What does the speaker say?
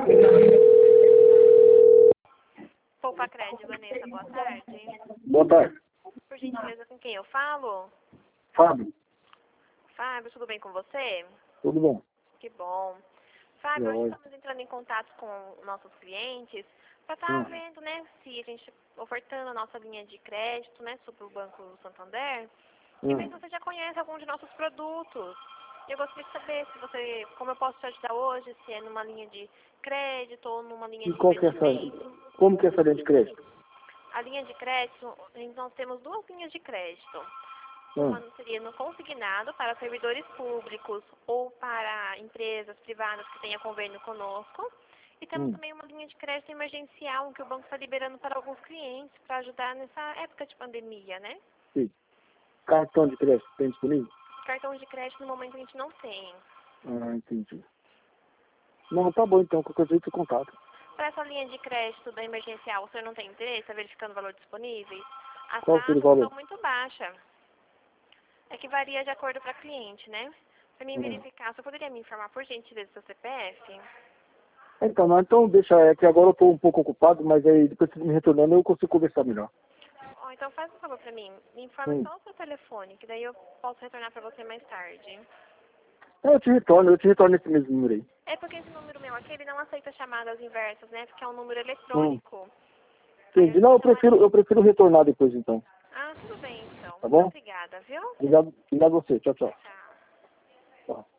Poupa Crédito, Vanessa, boa tarde. Boa tarde. Por gentileza, com quem eu falo? Fábio, Fábio, tudo bem com você? tudo bom? Que bom. Fábio, hoje Oi. estamos entrando em contato com nossos clientes para estar vendo, né, se a gente ofertando a nossa linha de crédito, né, sobre o Banco Santander, e ver se você já conhece algum de nossos produtos. Eu gostaria de saber se você, como eu posso te ajudar hoje, se é numa linha de crédito ou numa linha E de qual que é investimento. como que é essa linha de crédito? A linha de crédito, nós temos duas linhas de crédito. Hum. Uma seria no consignado para servidores públicos ou para empresas privadas que tenham convênio conosco. E temos também uma linha de crédito emergencial que o banco está liberando para alguns clientes para ajudar nessa época de pandemia, né? Sim. Cartão de crédito tem disponível? Cartão de crédito no momento a gente não tem. Ah, entendi. Não, tá bom então, qualquer jeito eu contato. Para essa linha de crédito da emergencial, o senhor não tem interesse? Está verificando o valor disponível? As Qual seria o taxas valor? são muito baixas. É que varia de acordo para cliente, né? Para mim verificar, você poderia me informar por gentileza do seu CPF? Então, não, então deixa, é que agora eu estou um pouco ocupado, mas aí depois você me retornando eu consigo conversar melhor. Ó, então faz um favor para mim, me informe só o seu telefone, que daí eu posso retornar para você mais tarde. Eu te retorno nesse mesmo número aí. É porque esse número meu aqui, ele não aceita chamadas inversas, né? Porque é um número eletrônico. Aí Entendi. eu Não, chamo... eu prefiro retornar depois então. Ah, tudo bem então. Tá Muito bom? obrigada, viu? Obrigado a você. Tchau, tchau. Tchau. Tchau.